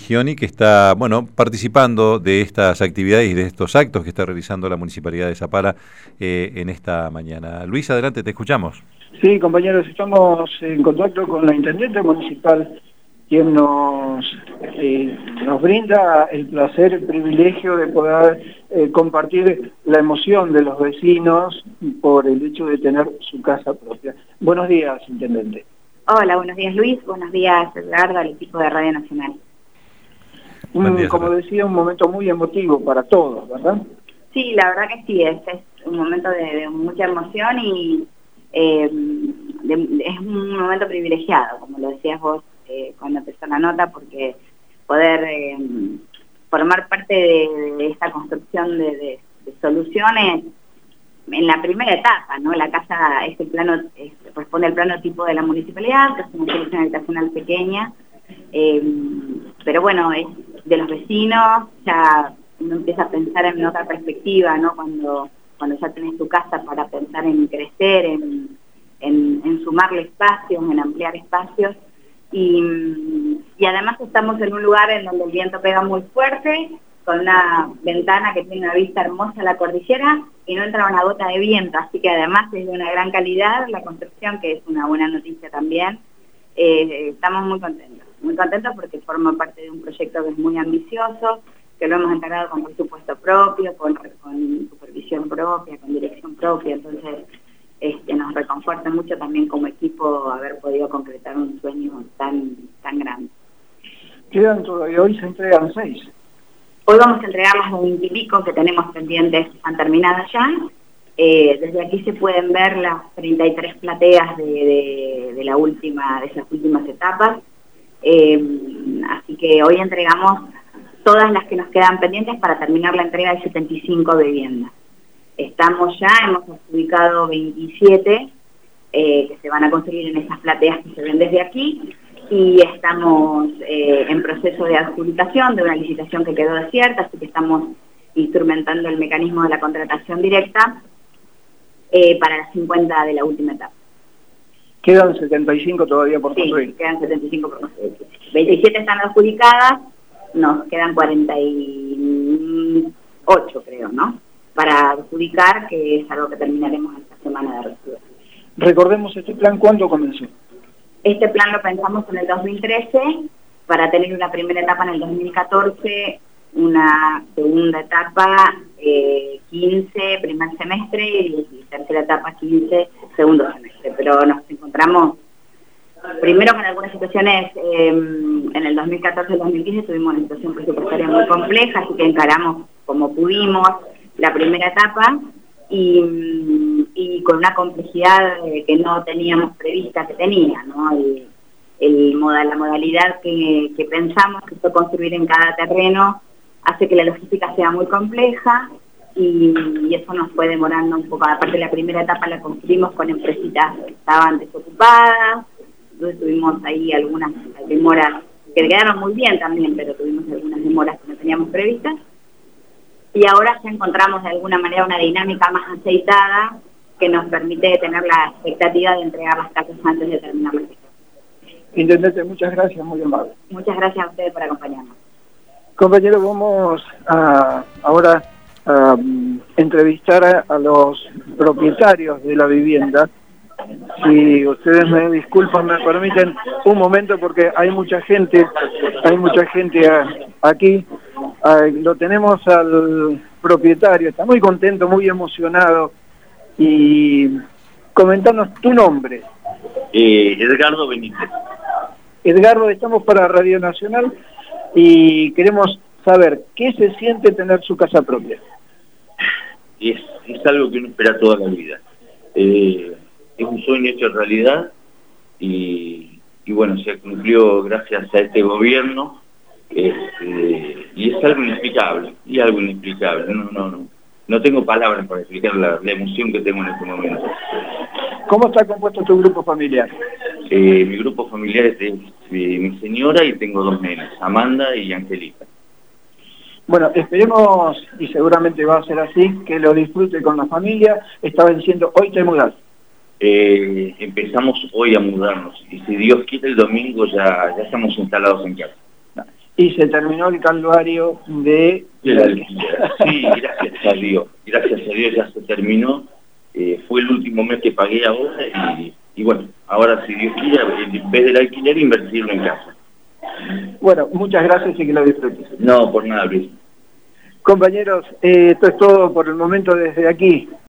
Gioni, que está, bueno, participando de estas actividades y de estos actos que está realizando la Municipalidad de Zapala en esta mañana. Luis, adelante, te escuchamos. Sí, compañeros, estamos en contacto con la Intendente Municipal, quien nos brinda el placer, el privilegio de poder compartir la emoción de los vecinos por el hecho de tener su casa propia. Buenos días, Intendente. Hola, buenos días Luis, buenos días Edgardo, al equipo de Radio Nacional. Como decía, un momento muy emotivo para todos, ¿verdad? Sí, la verdad que sí, es un momento de mucha emoción y es un momento privilegiado, como lo decías vos cuando empezó la nota, porque poder formar parte de esta construcción de soluciones en la primera etapa, ¿no? La casa, este plano responde al plano tipo de la municipalidad, que es una solución habitacional pequeña, pero bueno, es de los vecinos, ya uno empieza a pensar en otra perspectiva, ¿no? Cuando ya tenés tu casa, para pensar en crecer, en sumarle espacios, en ampliar espacios, y además estamos en un lugar en donde el viento pega muy fuerte, con una ventana que tiene una vista hermosa a la cordillera y no entra una gota de viento, así que además es de una gran calidad la construcción, que es una buena noticia también. Estamos muy contentos porque forma parte de un proyecto que es muy ambicioso, que lo hemos encargado con presupuesto propio, con supervisión propia, con dirección propia, entonces nos reconforta mucho también como equipo haber podido concretar un sueño tan grande. Quedan todavía, hoy se entregan 6. Hoy vamos a entregar las 20 y pico que tenemos pendientes, están terminadas ya. Desde aquí se pueden ver las 33 plateas de esas últimas etapas. Así que hoy entregamos todas las que nos quedan pendientes para terminar la entrega de 75 viviendas. Hemos adjudicado 27 que se van a construir en esas plateas que se ven desde aquí, y estamos en proceso de adjudicación de una licitación que quedó desierta, así que estamos instrumentando el mecanismo de la contratación directa para las 50 de la última etapa. ¿Quedan 75 todavía por construir? Sí, quedan 75 por construir. 27 están adjudicadas, nos quedan 48 creo, ¿no? Para adjudicar, que es algo que terminaremos esta semana de recibir. Recordemos, ¿este plan cuándo comenzó? Este plan lo pensamos en el 2013, para tener una primera etapa en el 2014, una segunda etapa 15 primer semestre y tercera etapa 15 segundo semestre. Pero nos encontramos primero con algunas situaciones, en el 2014 y 2015 tuvimos una situación presupuestaria muy compleja, así que encaramos como pudimos la primera etapa, y con una complejidad que no teníamos prevista que tenía, ¿no? La modalidad que pensamos que fue construir en cada terreno hace que la logística sea muy compleja, y eso nos fue demorando un poco. Aparte, la primera etapa la construimos con empresitas que estaban desocupadas, entonces tuvimos ahí algunas demoras que quedaron muy bien también, pero tuvimos algunas demoras que no teníamos previstas. Y ahora ya encontramos de alguna manera una dinámica más aceitada que nos permite tener la expectativa de entregar las casas antes de terminar la gestión. Intendente, muchas gracias, muy amable. Muchas gracias a ustedes por acompañarnos. Compañeros, vamos ahora a entrevistar a los propietarios de la vivienda. Si ustedes me disculpan, me permiten un momento, porque hay mucha gente aquí. Lo tenemos al propietario, está muy contento, muy emocionado, y comentanos tu nombre. Edgardo Benítez. Edgardo, estamos para Radio Nacional y queremos saber qué se siente tener su casa propia. Es algo que uno espera toda la vida. Es un sueño hecho realidad, y bueno, se cumplió gracias a este gobierno. Y es algo inexplicable, no tengo palabras para explicar la emoción que tengo en este momento. ¿Cómo está compuesto tu grupo familiar? Mi grupo familiar es de mi señora, y tengo 2 nenas, Amanda y Angelita. Bueno, esperemos, y seguramente va a ser así, que lo disfrute con la familia. Estaba diciendo, hoy te mudás. Empezamos hoy a mudarnos, y si Dios quiere el domingo ya estamos instalados en casa. y se terminó el calvario de el alquiler. Sí, gracias a Dios ya se terminó. Fue el último mes que pagué ahora y bueno, ahora si Dios quiere, en vez del alquiler, invertirlo en casa. Bueno, muchas gracias y que lo disfrutes. No, por nada, Luis. Compañeros, esto es todo por el momento desde aquí.